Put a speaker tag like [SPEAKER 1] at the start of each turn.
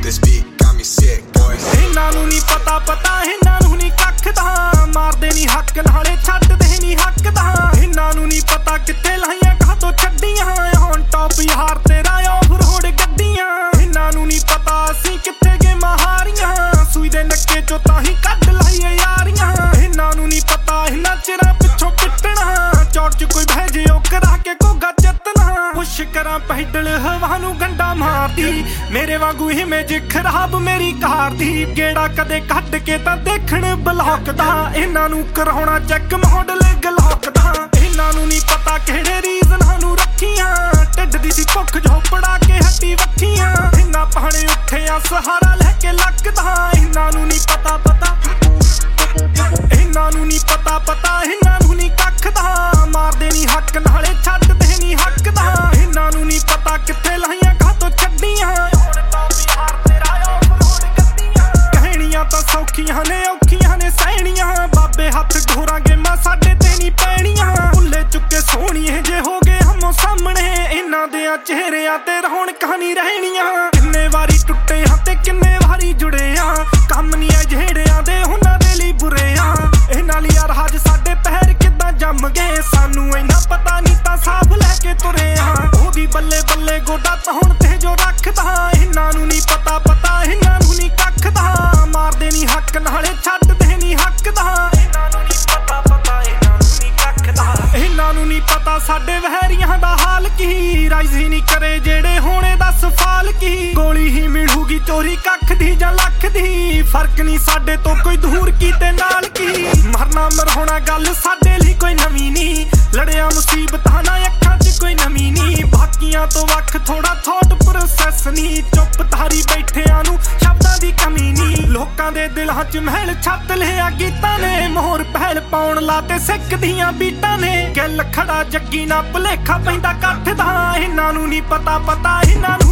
[SPEAKER 1] This beat got me sick, boys.
[SPEAKER 2] ਇਹਨਾਂ ਨੂੰ ਨਹੀਂ ਪਤਾ ਇਹਨਾਂ ਨੂੰ ਨਹੀਂ ਕੱਖ ਦਾ ਮਾਰਦੇ ਨਹੀਂ ਹੱਕ ਨਾਲੇ ਛੱਡਦੇ ਨਹੀਂ ਹੱਕ ਦਾ ਇਹਨਾਂ ਨੂੰ ਨਹੀਂ ਪਤਾ ਕਿੱਥੇ ਲਾਈਆਂ ਕਾਹਤੋਂ ਛੱਡੀਆਂ ਹੁਣ ਟੌਪ ਯਾਰ ਤੇਰਾ ਆਫ ਰੋਡ ਗੱਡੀਆਂ ਇਹਨਾਂ ਨੂੰ ਨਹੀਂ ਪਤਾ ਅਸੀਂ ਕਿੱਥੇ ਗੇਮਾਂ ਹਾਰੀਆਂ ਸੂਈ ਦੇ ਨੱਕੇ ਚੋਂ ਤਾਂ ਹੀ ਕੱਢ ਲਾਈਏ ਯਾਰੀਆਂ ਇਹਨਾਂ ਨੂੰ ਨਹੀਂ ਪਤਾ ਇਹਨਾਂ ਚਿਰਾਂ ਪਿੱਛੋਂ ਪਿੱਟਣਾ ਚੌੜ ਚ ਕੋਈ ਬਹਿ ਜੇ ਉਹ ਕਰਾ ਕੇ ਕੋਗਾ ਚੱਤਣਾ ਪੁੱਛ ਕਰਾਂ ਪੈਡਲ ਹਵਾ ਨੂੰ ਗੰਡਾ ਮਾਰਦੀ ਮੇਰੇ ਵਾਂਗੂ ਇਮੇਜ ਖਰਾਬ ਮੇਰੀ ਕਾਰ ਦੀ ਗੇੜਾ ਕਦੇ ਕੱਢ ਕੇ ਤਾਂ ਦੇਖਣ ਬਲੌਕ ਦਾ ਇਹਨਾਂ ਨੂੰ ਕਰਾਉਣਾ ਚੈੱਕ ਮਾਡਲ ਗਲੌਕ ਦਾ ਇਹਨਾਂ ਨੂੰ ਨਹੀਂ ਪਤਾ ਕਿਹੜੇ ਰੀਜ਼ਨਾਂ ਨੂੰ ਰੱਖੀਆਂ ਢਿੱਡ ਦੀ ਸੀ ਭੁੱਖ ਝੋਪੜਾ ਕੇ ਹੱਟੀ ਵੱਖੀਆਂ ਇਹਨਾਂ ਪਾਣੇ ਉੱਠਿਆ ਸਹਾਰਾ ਲੈ ਕੇ ਲੱਗਦਾ ਇਹਨਾਂ ਨੂੰ ਨਹੀਂ ਪਤਾ ਇਹਨਾਂ ਨੂੰ ਨਹੀਂ ਪਤਾ ਇਹਨਾਂ ਨੂੰ ਨਹੀਂ ਕੱਖ ਦਾ ਮਾਰਦੇ ਨਹੀਂ ਹੱਕ ਨਾਲੇ ਛੱਡਦੇ ਨਹੀਂ ਹੱਕ ਦਾ ਇਹਨਾਂ ਨੂੰ ਨਹੀਂ ਪਤਾ ਕਿੱਥੇ ਲਾਈਆਂ ਕਾਹਤੋਂ ਛੱਡੀਆਂ ਹੁਣ ਤਾਂ ਬਿਹਾਰ ਤੇਰਾ ਆਫ ਰੋਡ ਗੱਡੀਆਂ ਕਹਿਣੀਆਂ ਤਾਂ ਸੌਖੀਆਂ ਨੇ ਔਖੀਆਂ ਨੇ ਸਹਿਣੀਆਂ ਬਾਬੇ ਹੱਥ ਢੋਰਾਂ ਗੇਮਾਂ ਸਾਡੇ ਤੇ ਨਹੀਂ ਪੈਣੀਆਂ ਭੁੱਲੇ ਚੁੱਕੇ ਸੋਹਣੀਏ ਜੇ ਹੋ ਗਏ ਹਮੋ ਸਾਹਮਣੇ ਇਹਨਾਂ ਦੇ ਚਿਹਰਿਆਂ ਤੇ ਰੌਣਕਾਂ ਨਹੀਂ ਰਹਿਣੀਆਂ ਕਿੰਨੇ ਵਾਰੀ ਟੁੱਟੇ ਹਾਂ ਤੇ ਕਿੰਨੇ ਵਾਰੀ ਜੁੜੇ ਆ ਕੰਮ ਨਹੀਂ ਆ ਜਿਹੜਿਆਂ ਦੇ ਉਹਨਾਂ ਦੇ ਲਈ ਬੁਰੇ ਆ ਇਹਨਾਂ ਲਈ ਰਾਜ ਸਾਡੇ ਪਹਿਰ ਕਿੱਦਾਂ ਜੰਮ ਗਏ ਸਾਨੂੰ ਇੰਨਾ ਪਤਾ ਨਹੀਂ ਤਾਂ ਸਾਫ ਲੈ ਕੇ ਤੁਰੇ ਆ ਉਹਦੀ ਬੱਲੇ ਬੱਲੇ ਗੋਡਾ ਤਾਂ ਹੁਣ ਤੇ ਜੋ ਰੱਖਦਾ ਇਹਨਾਂ ਨੂੰ ਨਹੀਂ ਪਤਾ ਇਹਨਾਂ ਨੂੰ ਨਹੀਂ ਕੱਖ ਦਾ ਮਾਰਦੇ ਨਹੀਂ ਹੱਕ ਨਾਲੇ ਛੱਡਦੇ ਨਹੀਂ ਹੱਕ ਦਾ ਇਹਨਾਂ ਨੂੰ ਨਹੀਂ ਪਤਾ ਇਹਨਾਂ ਨੂੰ ਨਹੀਂ ਕੱਖ ਦਾ ਇਹਨਾਂ ਨੂੰ ਨਹੀਂ ਪਤਾ ਸਾਡੇ ਵਹਿਰੀਆਂ ਦਾ ਹਾਲ ਕੀ ਰਾਈਜ਼ ਹੀ ਨਹੀਂ ਕਰੇ ਜਿਹੜੇ ਹੋਣੇ ਦੱਸ ਫਾਲ ਕੀ ਗੋਲੀ ਹੀ ਮਿਲੂਗੀ ਚੋਰੀ ਕੱਖ ਦੀ ਜਾਂ ਲੱਖ ਦੀ ਫਰਕ ਨਹੀਂ ਸਾਡੇ ਤੋਂ ਕੋਈ ਦੂਰ ਕੀ ਤੇ ਨਾਲ ਕੀ ਮਰਨਾ ਮਰਵਾਉਣਾ ਗੱਲ ਸਾਡੇ ਲਈ ਕੋਈ ਨਵੀਂ ਨਹੀਂ ਲੜਿਆ ਮੁਸੀਬਤਾਂ ਨਾ ਅੱਖਾਂ 'ਚ ਕੋਈ ਨਵੀਂ ਨਹੀਂ ਬਾਕੀਆਂ ਤੋਂ ਵੱਖ ਥੋੜਾ ਥੋਟ ਪ੍ਰੋਸੈਸ ਨਹੀਂ ਚੁੱਪ ਧਾਰੀ ਬੈਠਿਆਂ ਨੂੰ ਸ਼ਬਦਾਂ ਦੀ ਕਮੀ ਨਹੀਂ ਲੋਕਾਂ ਦੇ ਦਿਲਾਂ 'ਚ ਮਹਿਲ ਛੱਤ ਲਿਆ ਗੀਤਾਂ ਨੇ ਮੋਹਰ ਪਹਿਲ ਪਾਉਣ ਲਾਤੇ ਸਿੱਖ ਦੀਆਂ ਬੀਟਾਂ ਨੇ ਗਿੱਲ ਖੜਾ ਜੱਗੀ ਨਾ ਭੁਲੇਖਾ ਪੈਂਦਾ ਕੱਠ ਦਾ ਇਹਨਾਂ ਨੂੰ ਨਹੀਂ ਪਤਾ ਇਹਨਾਂ ਨੂੰ